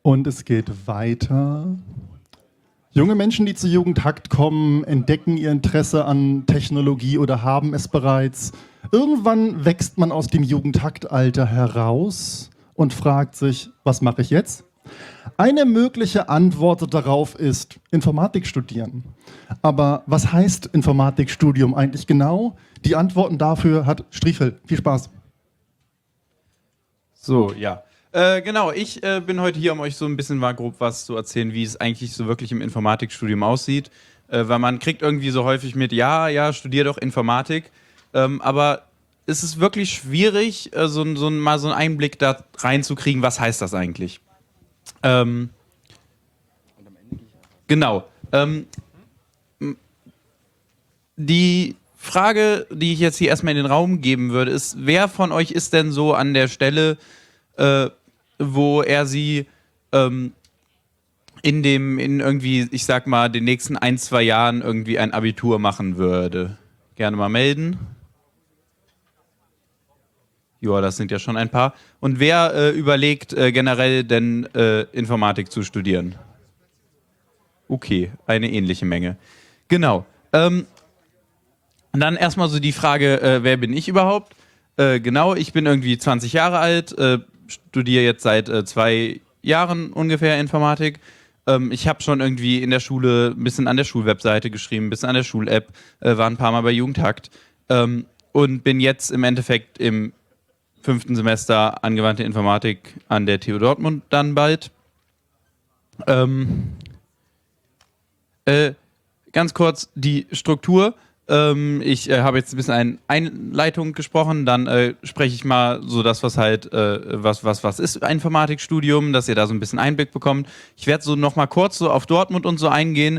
Und es geht weiter. Junge Menschen, die zu Jugendhakt kommen, entdecken ihr Interesse an Technologie oder haben es bereits. Irgendwann wächst man aus dem Jugendhaktalter heraus und fragt sich, was mache ich jetzt? Eine mögliche Antwort darauf ist Informatik studieren. Aber was heißt Informatikstudium eigentlich genau? Die Antworten dafür hat Striefel. Viel Spaß. So, ja. Genau, ich bin heute hier, um euch so ein bisschen mal grob was zu erzählen, wie es eigentlich so wirklich im Informatikstudium aussieht. Weil man kriegt irgendwie so häufig mit, ja, studier doch Informatik. Aber es ist wirklich schwierig, mal so einen Einblick da reinzukriegen, was heißt das eigentlich? Genau. Die Frage, die ich jetzt hier erstmal in den Raum geben würde, ist, wer von euch ist denn so an der Stelle, wo er sie in irgendwie, ich sag mal, den nächsten 1-2 Jahren irgendwie ein Abitur machen würde? Gerne mal melden. Ja, das sind ja schon ein paar. Und wer überlegt generell denn Informatik zu studieren? Okay, eine ähnliche Menge. Genau. Und dann erstmal so die Frage, wer bin ich überhaupt? Genau, ich bin irgendwie 20 Jahre alt, studiere jetzt seit 2 Jahren ungefähr Informatik. Ich habe schon irgendwie in der Schule ein bisschen an der Schulwebseite geschrieben, ein bisschen an der Schul-App, war ein paar Mal bei Jugendhakt und bin jetzt im Endeffekt im 5. Semester angewandte Informatik an der TU Dortmund dann bald. Ganz kurz die Struktur. Ich habe jetzt ein bisschen eine Einleitung gesprochen, dann spreche ich mal so das, was halt, was ist Informatikstudium, dass ihr da so ein bisschen Einblick bekommt. Ich werde so noch mal kurz so auf Dortmund und so eingehen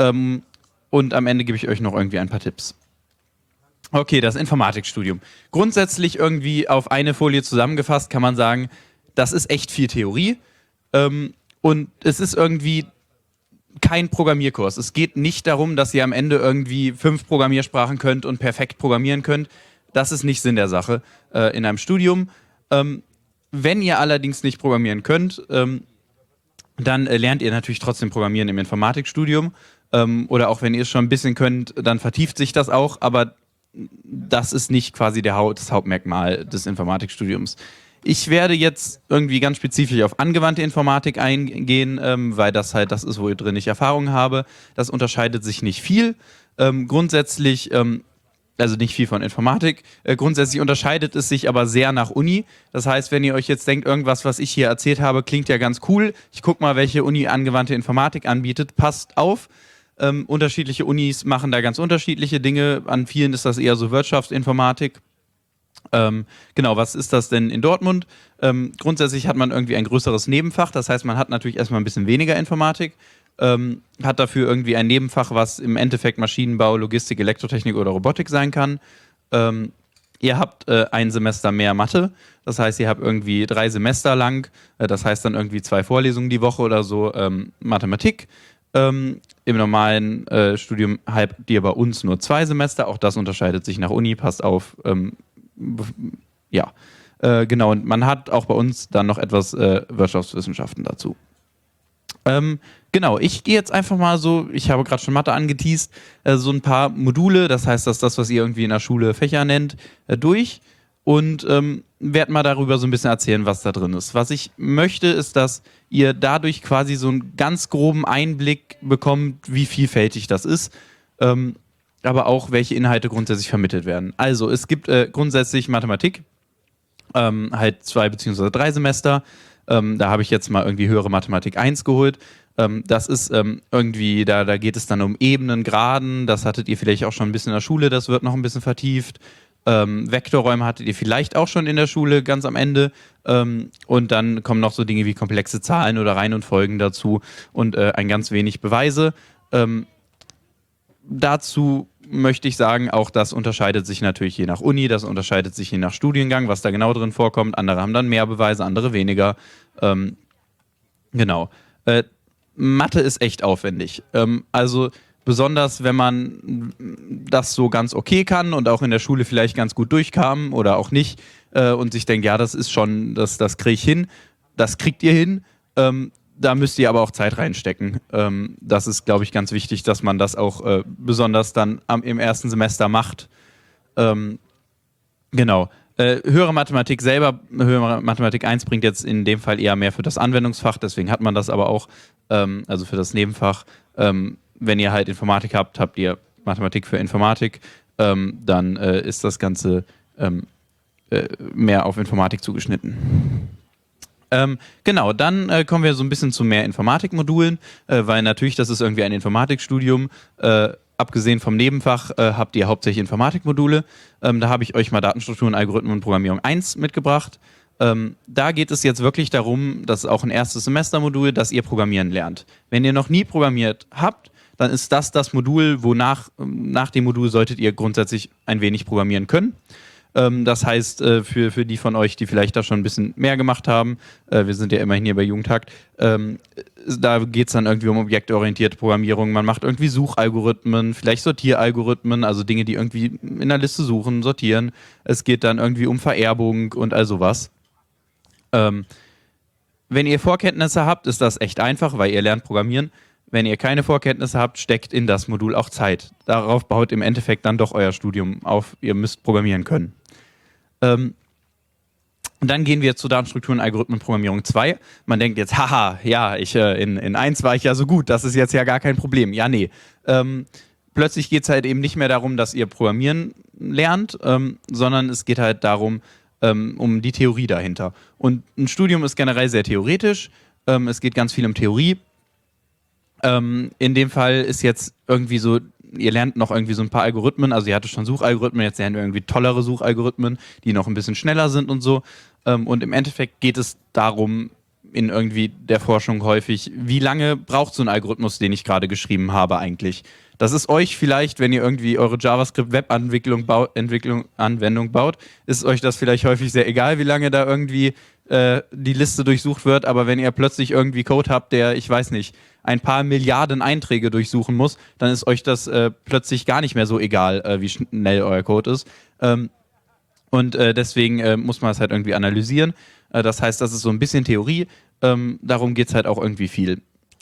und am Ende gebe ich euch noch irgendwie ein paar Tipps. Okay, das Informatikstudium. Grundsätzlich irgendwie auf eine Folie zusammengefasst kann man sagen, das ist echt viel Theorie und es ist irgendwie kein Programmierkurs. Es geht nicht darum, dass ihr am Ende irgendwie 5 Programmiersprachen könnt und perfekt programmieren könnt. Das ist nicht Sinn der Sache in einem Studium. Wenn ihr allerdings nicht programmieren könnt, dann lernt ihr natürlich trotzdem Programmieren im Informatikstudium. Oder auch wenn ihr es schon ein bisschen könnt, dann vertieft sich das auch. Aber das ist nicht quasi das Hauptmerkmal des Informatikstudiums. Ich werde jetzt irgendwie ganz spezifisch auf angewandte Informatik eingehen, weil das halt das ist, wo ich drin ich Erfahrung habe. Das unterscheidet sich nicht viel. Grundsätzlich, also nicht viel von Informatik. Grundsätzlich unterscheidet es sich aber sehr nach Uni. Das heißt, wenn ihr euch jetzt denkt, irgendwas, was ich hier erzählt habe, klingt ja ganz cool. Ich gucke mal, welche Uni angewandte Informatik anbietet. Passt auf. Unterschiedliche Unis machen da ganz unterschiedliche Dinge. An vielen ist das eher so Wirtschaftsinformatik. Genau, was ist das denn in Dortmund? Grundsätzlich hat man irgendwie ein größeres Nebenfach, das heißt, man hat natürlich erstmal ein bisschen weniger Informatik, hat dafür irgendwie ein Nebenfach, was im Endeffekt Maschinenbau, Logistik, Elektrotechnik oder Robotik sein kann. Ihr habt ein Semester mehr Mathe, das heißt, ihr habt irgendwie 3 Semester lang, das heißt dann irgendwie 2 Vorlesungen die Woche oder so, Mathematik. Im normalen Studium habt ihr bei uns nur 2 Semester, auch das unterscheidet sich nach Uni, passt auf. Ja, genau. Und man hat auch bei uns dann noch etwas Wirtschaftswissenschaften dazu. Genau, ich gehe jetzt einfach mal so, ich habe gerade schon Mathe angeteast, so ein paar Module, das heißt, das ist das, was ihr irgendwie in der Schule Fächer nennt, durch und werde mal darüber so ein bisschen erzählen, was da drin ist. Was ich möchte, ist, dass ihr dadurch quasi so einen ganz groben Einblick bekommt, wie vielfältig das ist. Aber auch, welche Inhalte grundsätzlich vermittelt werden. Also, es gibt grundsätzlich Mathematik, halt 2 bzw. 3 Semester. Da habe ich jetzt mal irgendwie höhere Mathematik 1 geholt. Das ist irgendwie, da geht es dann um Ebenen, Graden. Das hattet ihr vielleicht auch schon ein bisschen in der Schule, das wird noch ein bisschen vertieft. Vektorräume hattet ihr vielleicht auch schon in der Schule ganz am Ende. Und dann kommen noch so Dinge wie komplexe Zahlen oder Reihen und Folgen dazu und ein ganz wenig Beweise. Dazu möchte ich sagen, auch das unterscheidet sich natürlich je nach Uni, das unterscheidet sich je nach Studiengang, was da genau drin vorkommt. Andere haben dann mehr Beweise, andere weniger. Genau. Mathe ist echt aufwendig. Also besonders, wenn man das so ganz okay kann und auch in der Schule vielleicht ganz gut durchkam oder auch nicht und sich denkt, ja, das ist schon, das kriege ich hin, das kriegt ihr hin. Da müsst ihr aber auch Zeit reinstecken. Das ist, glaube ich, ganz wichtig, dass man das auch besonders dann im ersten Semester macht. Genau. Höhere Mathematik selber, höhere Mathematik 1 bringt jetzt in dem Fall eher mehr für das Anwendungsfach, deswegen hat man das aber auch, also für das Nebenfach. Wenn ihr halt Informatik habt, habt ihr Mathematik für Informatik, dann ist das Ganze mehr auf Informatik zugeschnitten. Genau, dann kommen wir so ein bisschen zu mehr Informatikmodulen, weil natürlich, das ist irgendwie ein Informatikstudium. Abgesehen vom Nebenfach habt ihr hauptsächlich Informatikmodule. Da habe ich euch mal Datenstrukturen, Algorithmen und Programmierung 1 mitgebracht. Da geht es jetzt wirklich darum, das ist auch ein erstes Semestermodul, dass ihr Programmieren lernt. Wenn ihr noch nie programmiert habt, dann ist das Modul, nach dem Modul solltet ihr grundsätzlich ein wenig programmieren können. Das heißt, für die von euch, die vielleicht da schon ein bisschen mehr gemacht haben, wir sind ja immerhin hier bei Jugendhakt, da geht es dann irgendwie um objektorientierte Programmierung. Man macht irgendwie Suchalgorithmen, vielleicht Sortieralgorithmen, also Dinge, die irgendwie in der Liste suchen, sortieren. Es geht dann irgendwie um Vererbung und all sowas. Wenn ihr Vorkenntnisse habt, ist das echt einfach, weil ihr lernt Programmieren. Wenn ihr keine Vorkenntnisse habt, steckt in das Modul auch Zeit. Darauf baut im Endeffekt dann doch euer Studium auf. Ihr müsst programmieren können. Dann gehen wir zu Datenstrukturen, Algorithmen, Programmierung 2. Man denkt jetzt, haha, ja, in 1 war ich ja so gut, das ist jetzt ja gar kein Problem. Ja, nee. Plötzlich geht es halt eben nicht mehr darum, dass ihr Programmieren lernt, sondern es geht halt darum, um die Theorie dahinter. Und ein Studium ist generell sehr theoretisch. Es geht ganz viel um Theorie. In dem Fall ist jetzt irgendwie so, ihr lernt noch irgendwie so ein paar Algorithmen, also ihr hattet schon Suchalgorithmen, jetzt lernt ihr irgendwie tollere Suchalgorithmen, die noch ein bisschen schneller sind und so. Und im Endeffekt geht es darum, in irgendwie der Forschung häufig, wie lange braucht so ein Algorithmus, den ich gerade geschrieben habe eigentlich? Das ist euch vielleicht, wenn ihr irgendwie eure JavaScript-Web-Anwendung baut, ist euch das vielleicht häufig sehr egal, wie lange da irgendwie die Liste durchsucht wird, aber wenn ihr plötzlich irgendwie Code habt, der, ich weiß nicht, ein paar Milliarden Einträge durchsuchen muss, dann ist euch das plötzlich gar nicht mehr so egal, wie schnell euer Code ist. Und deswegen muss man es halt irgendwie analysieren. Das heißt, das ist so ein bisschen Theorie. Darum geht es halt auch irgendwie viel.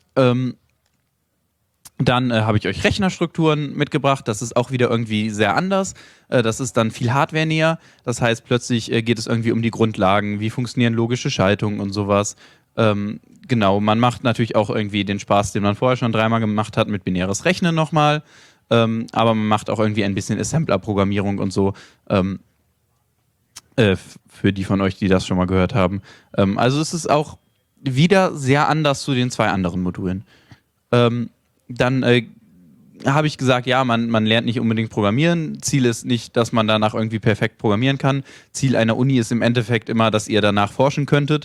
Dann habe ich euch Rechnerstrukturen mitgebracht. Das ist auch wieder irgendwie sehr anders. Das ist dann viel hardwarenäher. Das heißt, plötzlich geht es irgendwie um die Grundlagen. Wie funktionieren logische Schaltungen und sowas. Genau, man macht natürlich auch irgendwie den Spaß, den man vorher schon 3-mal gemacht hat, mit binäres Rechnen nochmal. Aber man macht auch irgendwie ein bisschen Assembler-Programmierung und so. Für die von euch, die das schon mal gehört haben. Also es ist auch wieder sehr anders zu den 2 anderen Modulen. Dann habe ich gesagt, ja, man lernt nicht unbedingt programmieren. Ziel ist nicht, dass man danach irgendwie perfekt programmieren kann. Ziel einer Uni ist im Endeffekt immer, dass ihr danach forschen könntet.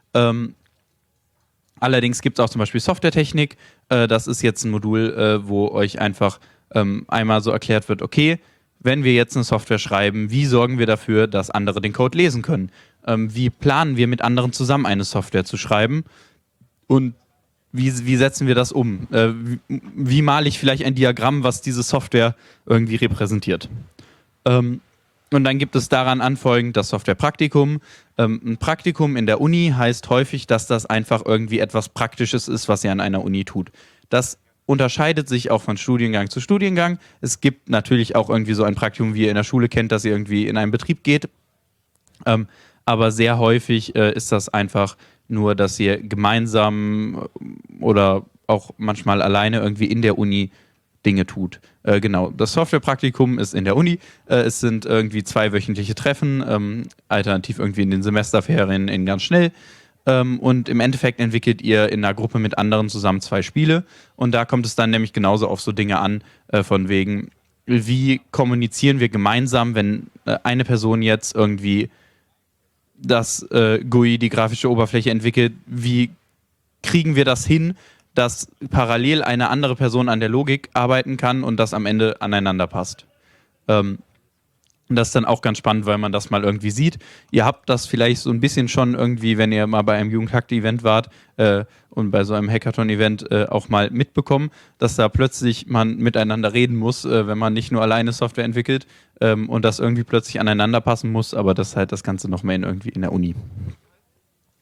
Allerdings gibt es auch zum Beispiel Softwaretechnik. Das ist jetzt ein Modul, wo euch einfach einmal so erklärt wird, okay, wenn wir jetzt eine Software schreiben, wie sorgen wir dafür, dass andere den Code lesen können? Wie planen wir mit anderen zusammen eine Software zu schreiben? Und wie setzen wir das um? Wie male ich vielleicht ein Diagramm, was diese Software irgendwie repräsentiert? Und dann gibt es daran anfolgend das Softwarepraktikum. Ein Praktikum in der Uni heißt häufig, dass das einfach irgendwie etwas Praktisches ist, was ihr an einer Uni tut. Das unterscheidet sich auch von Studiengang zu Studiengang. Es gibt natürlich auch irgendwie so ein Praktikum, wie ihr in der Schule kennt, dass ihr irgendwie in einen Betrieb geht. Aber sehr häufig ist das einfach nur, dass ihr gemeinsam oder auch manchmal alleine irgendwie in der Uni Dinge tut. Genau, das Softwarepraktikum ist in der Uni. Es sind irgendwie 2 wöchentliche Treffen, alternativ irgendwie in den Semesterferien in ganz schnell. Und im Endeffekt entwickelt ihr in einer Gruppe mit anderen zusammen 2 Spiele. Und da kommt es dann nämlich genauso auf so Dinge an, von wegen, wie kommunizieren wir gemeinsam, wenn eine Person jetzt irgendwie das GUI, die grafische Oberfläche entwickelt, wie kriegen wir das hin, dass parallel eine andere Person an der Logik arbeiten kann und das am Ende aneinander passt. Das ist dann auch ganz spannend, weil man das mal irgendwie sieht. Ihr habt das vielleicht so ein bisschen schon irgendwie, wenn ihr mal bei einem Jugendhakt-Event wart und bei so einem Hackathon-Event auch mal mitbekommen, dass da plötzlich man miteinander reden muss, wenn man nicht nur alleine Software entwickelt und das irgendwie plötzlich aneinander passen muss, aber das ist halt das Ganze noch mehr irgendwie in der Uni.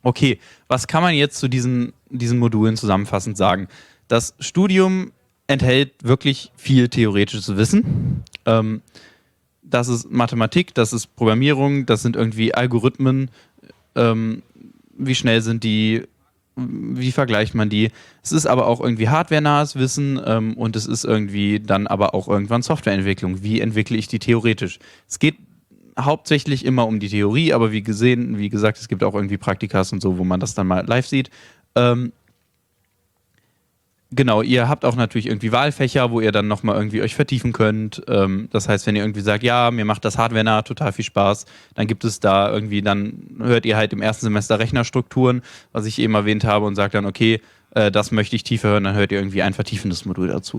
Okay, was kann man jetzt zu diesen Modulen zusammenfassend sagen? Das Studium enthält wirklich viel theoretisches Wissen. Das ist Mathematik, das ist Programmierung, das sind irgendwie Algorithmen. Wie schnell sind die? Wie vergleicht man die? Es ist aber auch irgendwie hardwarenahes Wissen und es ist irgendwie dann aber auch irgendwann Softwareentwicklung. Wie entwickle ich die theoretisch? Es geht hauptsächlich immer um die Theorie, aber wie gesagt, es gibt auch irgendwie Praktikas und so, wo man das dann mal live sieht. Genau, ihr habt auch natürlich irgendwie Wahlfächer, wo ihr dann nochmal irgendwie euch vertiefen könnt. Das heißt, wenn ihr irgendwie sagt, ja, mir macht das Hardware nah total viel Spaß, dann gibt es da irgendwie, dann hört ihr halt im ersten Semester Rechnerstrukturen, was ich eben erwähnt habe, und sagt dann, okay, das möchte ich tiefer hören, dann hört ihr irgendwie ein vertiefendes Modul dazu.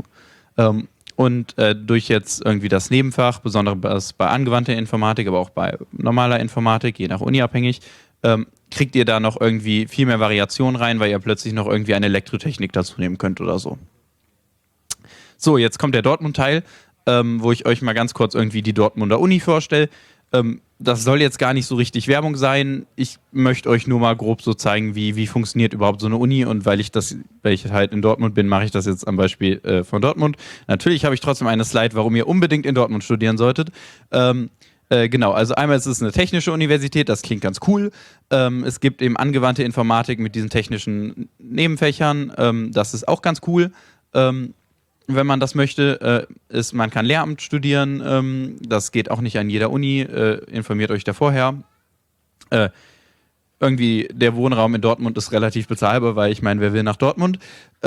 Und durch jetzt irgendwie das Nebenfach, besonders bei angewandter Informatik, aber auch bei normaler Informatik, je nach Uni abhängig, kriegt ihr da noch irgendwie viel mehr Variation rein, weil ihr plötzlich noch irgendwie eine Elektrotechnik dazu nehmen könnt oder so. So, jetzt kommt der Dortmund-Teil, wo ich euch mal ganz kurz irgendwie die Dortmunder Uni vorstelle. Das soll jetzt gar nicht so richtig Werbung sein. Ich möchte euch nur mal grob so zeigen, wie funktioniert überhaupt so eine Uni, und weil ich halt in Dortmund bin, mache ich das jetzt am Beispiel von Dortmund. Natürlich habe ich trotzdem eine Slide, warum ihr unbedingt in Dortmund studieren solltet. Genau, also einmal ist es eine technische Universität, das klingt ganz cool. Es gibt eben angewandte Informatik mit diesen technischen Nebenfächern, das ist auch ganz cool. Wenn man das möchte, man kann Lehramt studieren, das geht auch nicht an jeder Uni, informiert euch da vorher. Irgendwie der Wohnraum in Dortmund ist relativ bezahlbar, weil ich meine, wer will nach Dortmund?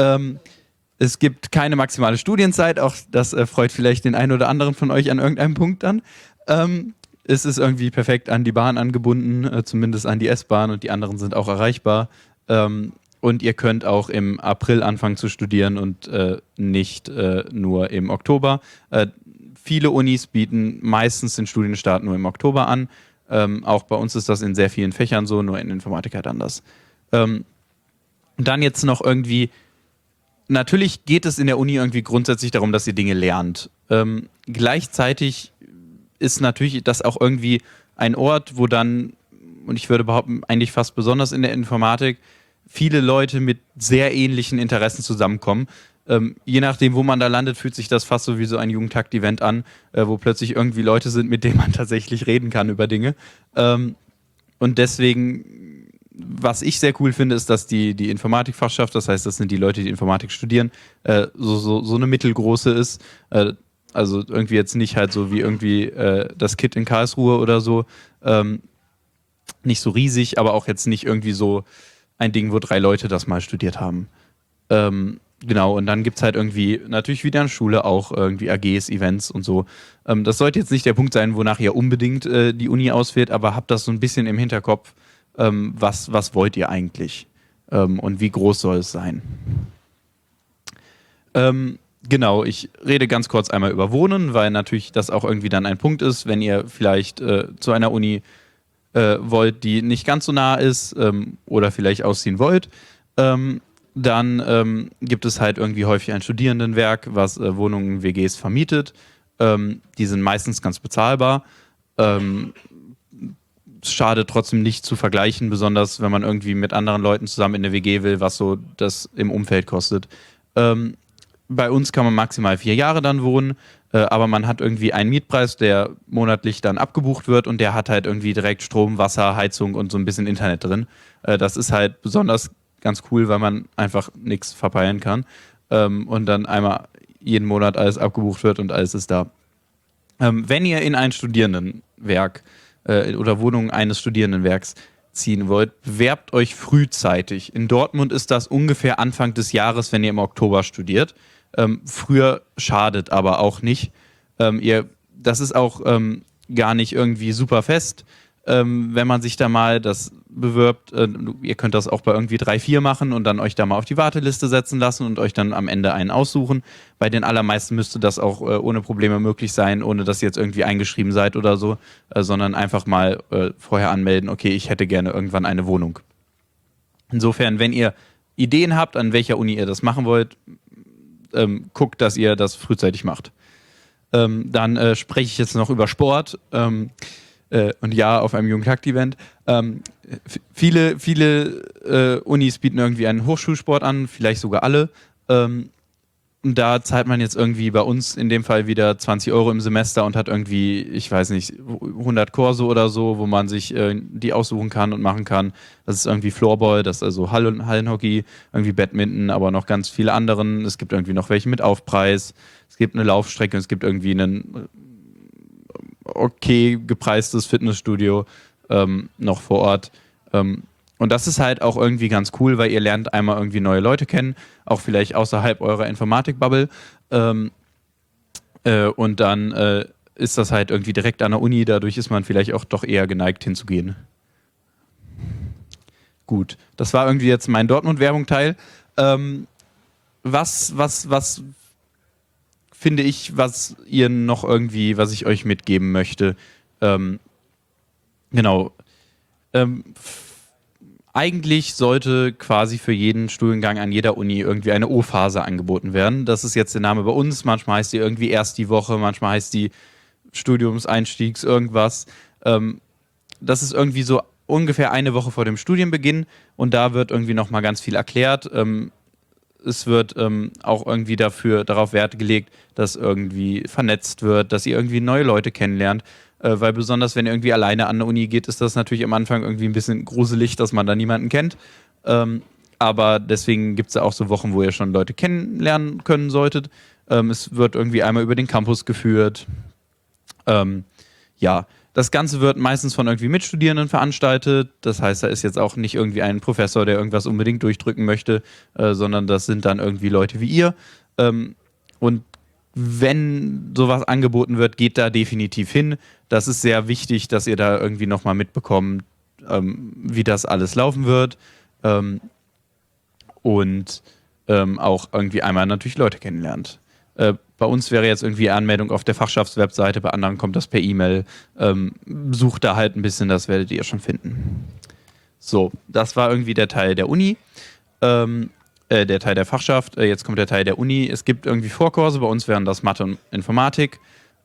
Es gibt keine maximale Studienzeit, auch das freut vielleicht den einen oder anderen von euch an irgendeinem Punkt dann. Es ist irgendwie perfekt an die Bahn angebunden, zumindest an die S-Bahn, und die anderen sind auch erreichbar. Und ihr könnt auch im April anfangen zu studieren und nicht nur im Oktober. Viele Unis bieten meistens den Studienstart nur im Oktober an. Auch bei uns ist das in sehr vielen Fächern so, nur in Informatik halt anders. Und dann jetzt noch irgendwie, natürlich geht es in der Uni irgendwie grundsätzlich darum, dass ihr Dinge lernt. Gleichzeitig ist natürlich das auch irgendwie ein Ort, wo dann, und ich würde behaupten, eigentlich fast besonders in der Informatik, viele Leute mit sehr ähnlichen Interessen zusammenkommen. Je nachdem, wo man da landet, fühlt sich das fast so wie so ein Jugendtakt-Event an, wo plötzlich irgendwie Leute sind, mit denen man tatsächlich reden kann über Dinge. Und deswegen, was ich sehr cool finde, ist, dass die Informatikfachschaft, das heißt, das sind die Leute, die Informatik studieren, so eine mittelgroße ist. Also irgendwie jetzt nicht halt so wie irgendwie das KIT in Karlsruhe oder so. Nicht so riesig, aber auch jetzt nicht irgendwie so ein Ding, wo 3 Leute das mal studiert haben. Genau, und dann gibt es halt irgendwie natürlich wieder eine Schule, auch irgendwie AGs, Events und so. Das sollte jetzt nicht der Punkt sein, wonach ihr unbedingt die Uni auswählt, aber habt das so ein bisschen im Hinterkopf, was wollt ihr eigentlich und wie groß soll es sein. Genau, ich rede ganz kurz einmal über Wohnen, weil natürlich das auch irgendwie dann ein Punkt ist, wenn ihr vielleicht zu einer Uni wollt, die nicht ganz so nah ist oder vielleicht ausziehen wollt, dann gibt es halt irgendwie häufig ein Studierendenwerk, was Wohnungen, WGs vermietet. Die sind meistens ganz bezahlbar. Es schadet trotzdem nicht zu vergleichen, besonders wenn man irgendwie mit anderen Leuten zusammen in eine WG will, was so das im Umfeld kostet. Bei uns kann man maximal 4 Jahre dann wohnen, aber man hat irgendwie einen Mietpreis, der monatlich dann abgebucht wird, und der hat halt irgendwie direkt Strom, Wasser, Heizung und so ein bisschen Internet drin. Das ist halt besonders ganz cool, weil man einfach nichts verpeilen kann und dann einmal jeden Monat alles abgebucht wird und alles ist da. Wenn ihr in ein Studierendenwerk oder Wohnung eines Studierendenwerks ziehen wollt, bewerbt euch frühzeitig. In Dortmund ist das ungefähr Anfang des Jahres, wenn ihr im Oktober studiert. Früher schadet aber auch nicht. Das ist auch gar nicht irgendwie super fest, wenn man sich da mal das bewirbt. Ihr könnt das auch bei irgendwie 3, 4 machen und dann euch da mal auf die Warteliste setzen lassen und euch dann am Ende einen aussuchen. Bei den allermeisten müsste das auch ohne Probleme möglich sein, ohne dass ihr jetzt irgendwie eingeschrieben seid oder so, sondern einfach mal vorher anmelden, okay, ich hätte gerne irgendwann eine Wohnung. Insofern, wenn ihr Ideen habt, an welcher Uni ihr das machen wollt, guckt, dass ihr das frühzeitig macht. Dann spreche ich jetzt noch über Sport. und ja, auf einem Jugendtakt-Event. Viele Unis bieten irgendwie einen Hochschulsport an, vielleicht sogar alle. Und da zahlt man jetzt irgendwie bei uns in dem Fall wieder 20 Euro im Semester und hat irgendwie, ich weiß nicht, 100 Kurse oder so, wo man sich die aussuchen kann und machen kann. Das ist irgendwie Floorball, das ist also Hallenhockey, irgendwie Badminton, aber noch ganz viele anderen. Es gibt irgendwie noch welche mit Aufpreis. Es gibt eine Laufstrecke, es gibt irgendwie ein okay gepreistes Fitnessstudio noch vor Ort. Und das ist halt auch irgendwie ganz cool, weil ihr lernt einmal irgendwie neue Leute kennen, auch vielleicht außerhalb eurer Informatik-Bubble. Und dann ist das halt irgendwie direkt an der Uni, dadurch ist man vielleicht auch doch eher geneigt hinzugehen. Gut, das war irgendwie jetzt mein Dortmund-Werbung-Teil. Was finde ich, was ihr noch irgendwie, was ich euch mitgeben möchte? Genau. Eigentlich sollte quasi für jeden Studiengang an jeder Uni irgendwie eine O-Phase angeboten werden. Das ist jetzt der Name bei uns. Manchmal heißt die irgendwie erst die Woche, manchmal heißt die Studiumseinstiegs irgendwas. Das ist irgendwie so ungefähr eine Woche vor dem Studienbeginn und da wird irgendwie nochmal ganz viel erklärt. Es wird auch irgendwie darauf Wert gelegt, dass irgendwie vernetzt wird, dass ihr irgendwie neue Leute kennenlernt. Weil besonders, wenn ihr irgendwie alleine an der Uni geht, ist das natürlich am Anfang irgendwie ein bisschen gruselig, dass man da niemanden kennt. Aber deswegen gibt es ja auch so Wochen, wo ihr schon Leute kennenlernen können solltet. Es wird irgendwie einmal über den Campus geführt. Ja, das Ganze wird meistens von irgendwie Mitstudierenden veranstaltet. Das heißt, da ist jetzt auch nicht irgendwie ein Professor, der irgendwas unbedingt durchdrücken möchte, sondern das sind dann irgendwie Leute wie ihr. Und wenn sowas angeboten wird, geht da definitiv hin. Das ist sehr wichtig, dass ihr da irgendwie nochmal mitbekommt, wie das alles laufen wird. Und auch irgendwie einmal natürlich Leute kennenlernt. Bei uns wäre jetzt irgendwie Anmeldung auf der Fachschaftswebseite, bei anderen kommt das per E-Mail. Sucht da halt ein bisschen, das werdet ihr schon finden. So, das war irgendwie der Teil der Uni. Der Teil der Fachschaft, jetzt kommt der Teil der Uni. Es gibt irgendwie Vorkurse, bei uns wären das Mathe und Informatik.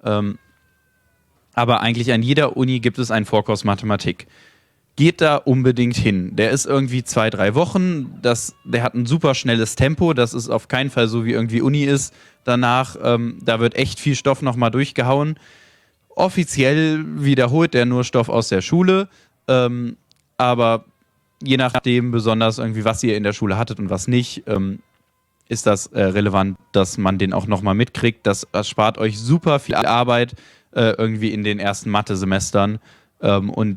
Aber eigentlich an jeder Uni gibt es einen Vorkurs Mathematik. Geht da unbedingt hin. Der ist irgendwie 2-3 Wochen. Der hat ein super schnelles Tempo. Das ist auf keinen Fall so, wie irgendwie Uni ist. Danach, da wird echt viel Stoff nochmal durchgehauen. Offiziell wiederholt der nur Stoff aus der Schule. Aber je nachdem, besonders irgendwie, was ihr in der Schule hattet und was nicht, ist das relevant, dass man den auch nochmal mitkriegt. Das spart euch super viel Arbeit irgendwie in den ersten Mathe-Semestern. Und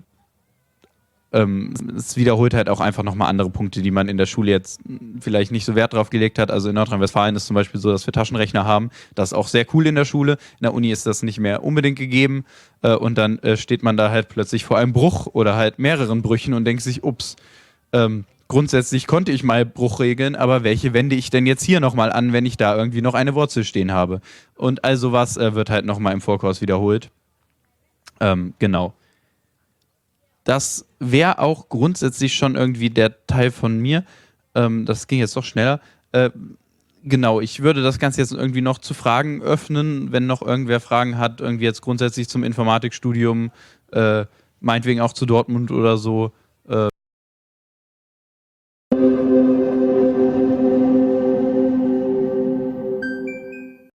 es wiederholt halt auch einfach nochmal andere Punkte, die man in der Schule jetzt vielleicht nicht so Wert drauf gelegt hat. Also in Nordrhein-Westfalen ist zum Beispiel so, dass wir Taschenrechner haben. Das ist auch sehr cool in der Schule. In der Uni ist das nicht mehr unbedingt gegeben. Und dann steht man da halt plötzlich vor einem Bruch oder halt mehreren Brüchen und denkt sich, ups, grundsätzlich konnte ich mal Bruchregeln, aber welche wende ich denn jetzt hier nochmal an, wenn ich da irgendwie noch eine Wurzel stehen habe? Und all sowas wird halt nochmal im Vorkurs wiederholt. Genau. Das wäre auch grundsätzlich schon irgendwie der Teil von mir. Das ging jetzt doch schneller. Genau, ich würde das Ganze jetzt irgendwie noch zu Fragen öffnen, wenn noch irgendwer Fragen hat, irgendwie jetzt grundsätzlich zum Informatikstudium, meinetwegen auch zu Dortmund oder so.